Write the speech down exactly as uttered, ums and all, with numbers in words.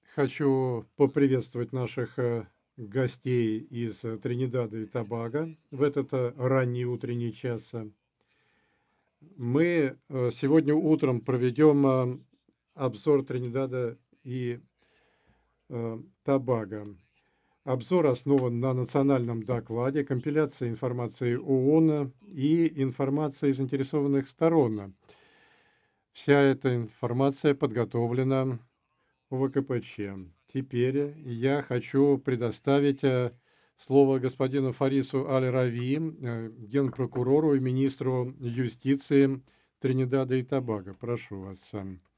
Хочу поприветствовать наших э, гостей из э, Тринидада и Тобаго в этот э, ранний утренний час. э. Мы э, сегодня утром проведем э, обзор Тринидада и э, Тобаго. Обзор основан на национальном докладе, компиляции информации ООН и информации заинтересованных сторон. Вся эта информация подготовлена ОВКПЧ. Теперь я хочу предоставить э, слово господину Фарису Аль-Рави, э, генпрокурору и министру юстиции Тринидада и Тобаго. Прошу вас. э.